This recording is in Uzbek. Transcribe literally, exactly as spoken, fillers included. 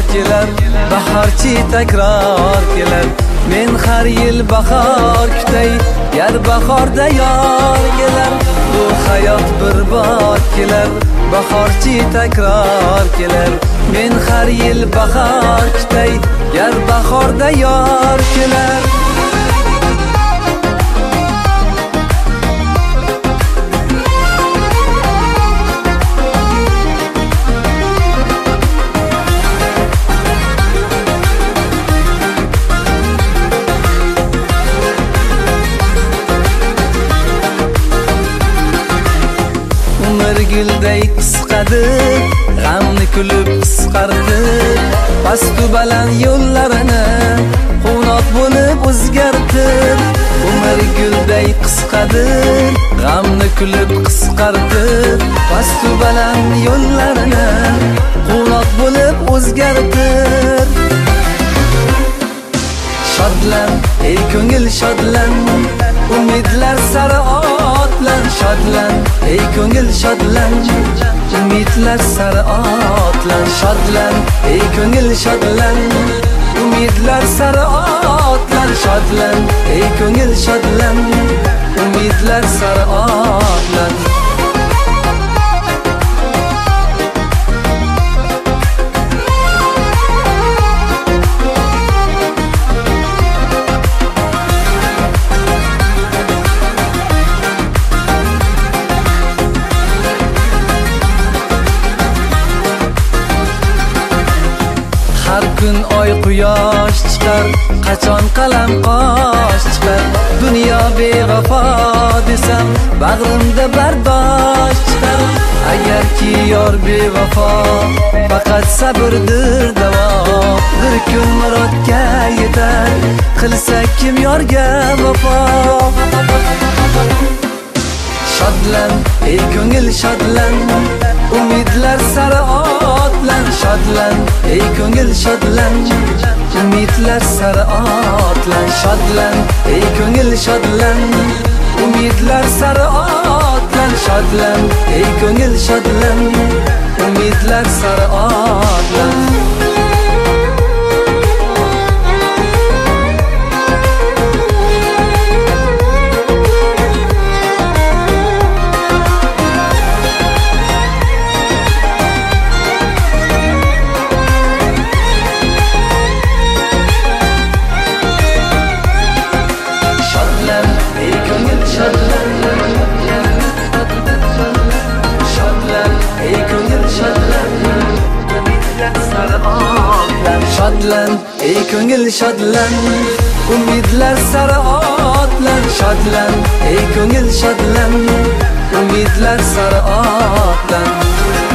kelar, bahorchi takror kelar. Men har yil bahor kutay, yar bahorda yor kelar. Bu hayot bir bor kelar, bahorchi takror kelar. Men har yil bahor kutay, yar bahorda yor kelar. Umr gulday qisqadir, g'amni kulib qisqartir. Pastu baland yo'llarini quvnoq bo'lib o'zgartir. Umr gulday qisqadir, g'amni kulib qisqartir. Pastu baland yo'llarini quvnoq bo'lib o'zgartir. Shodlan, ey ko'ngil shodlan, umidlar sari otlan. Shodlan, ey ko'ngil shodlan, umidlar sari otlan. Shodlan, ey ko'ngil shodlan, umidlar sari otlan. Shodlan, ey ko'ngil shodlan, umidlar sari otlan. Har kun oy quyosh chiqar, qachon qalam qosh chiqar. Dunyo bevafo desam, bag'rimda bardosh chiqar. Agarki yor bevafo, faqat sabrdir davo. Bir kun murodga yetar, qilsa kim yorga vafo. Shodlan, ey ko'ngil shodlan, umidlar sari otlan. Shodlan, ey ko'ngil shodlan, umidlar sari otlan. Shodlan, ey ko'ngil shodlan, umidlar sari otlan. Shodlan, ey ko'ngil shodlan, umidlar sari otlan. Shodlan, ey ko'ngil shodlan, umidlar sari otlan. Shodlan, ey ko'ngil shodlan, umidlar sari otlan.